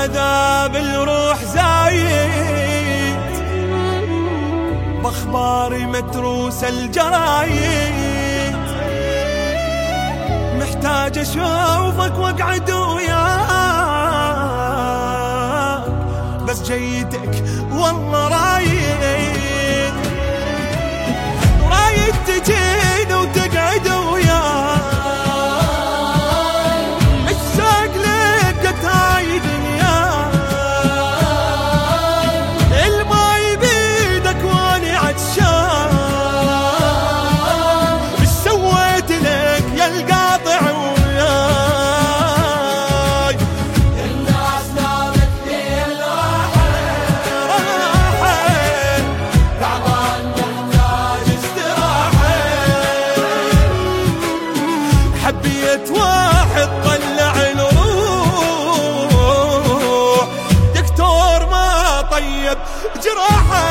عذاب الروح زايد، باخباري متروس الجرايد، محتاج اشوفك واقعد وياك، بس جيتك والله رايد، رايد تجينا وتقعد وياك، مشتاق لك قطاي دنياك، الماي بيدك واني عطشان، مش سويت لك يا القاطع وياي، الناس نامت في الراحة، تعبان محتاج استراحة، حبيت واحد طلع الروح، دكتور ما طيب جراحه.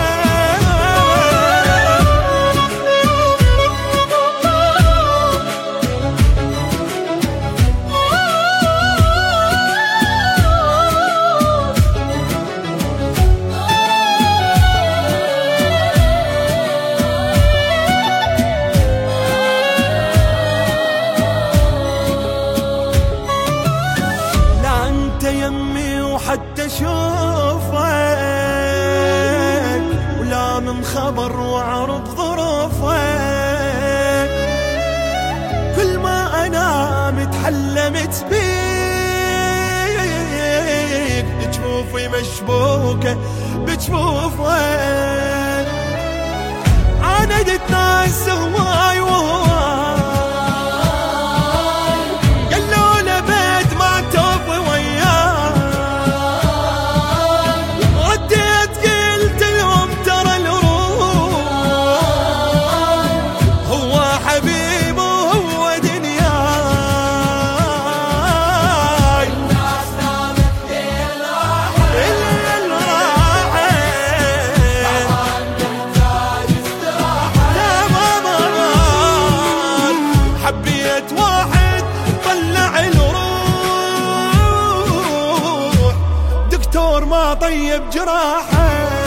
يمي وحتى شوفك، ولا من خبر واعرض ظروفك، كل ما انام تحلمت بيك، جفوفي مشبوكه بجفوفك، عاندت ناس هواي وهواي، قالوا له بيت ما توفي وياه، رديت قلت لهم ترى الروح هو حبيب وهو دنياي، الناس نامت في الراحة، طبعاً محتاج استراحة، لا ما حبيت واحد طلع الروح، دكتور ما طيب جراحه.